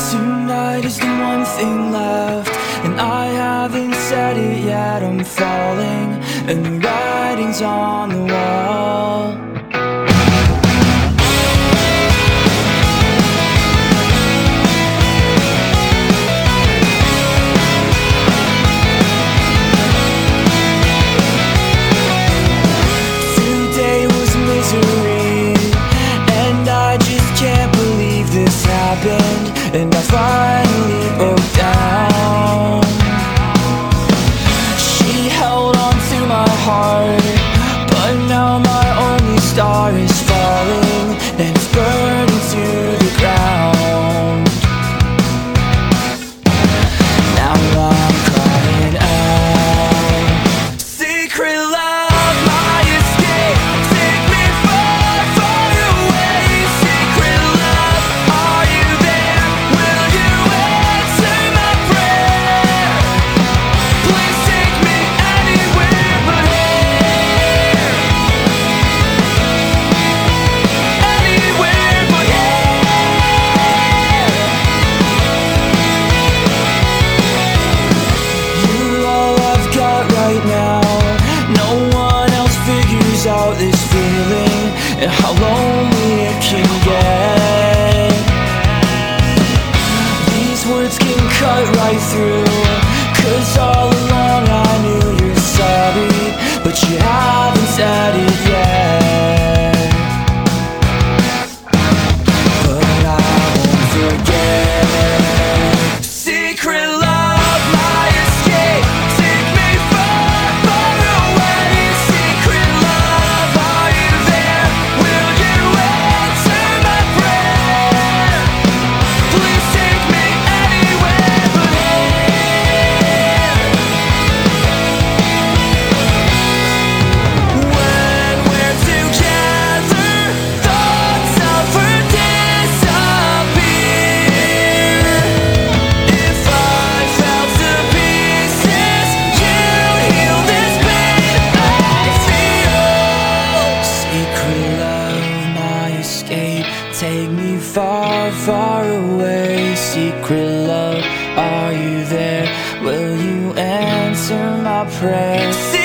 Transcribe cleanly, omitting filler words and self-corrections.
Tonight is the one thing left, and I haven't said it yet. I'm falling, and the writing's on the wall. Today was misery, and I just can't believe this happened. And I finally broke down. She held on to my heart, but now my only star is falling, and it's burning to the ground. Now I'm crying out. Secret love, my escape, take me far, far away. Secret love, are you there? Will you answer my prayer? Please take me anywhere but here. Anywhere but here. You're all I've got right now. No one else figures out this feeling and how lonely it can get. These words can cut right through, 'cause all along I knew you're sorry, but you haven't said it yet. But I won't forget. Secret love, my escape, take me far, far away. Secret love, are you there? Will you answer my prayer? Please take me anywhere but here. When we're together, thoughts never disappear. If I fell to pieces, you'd heal this pain I feel. Secret love, my escape, take me far, far away. Secret love, are you there? Will you answer my prayer?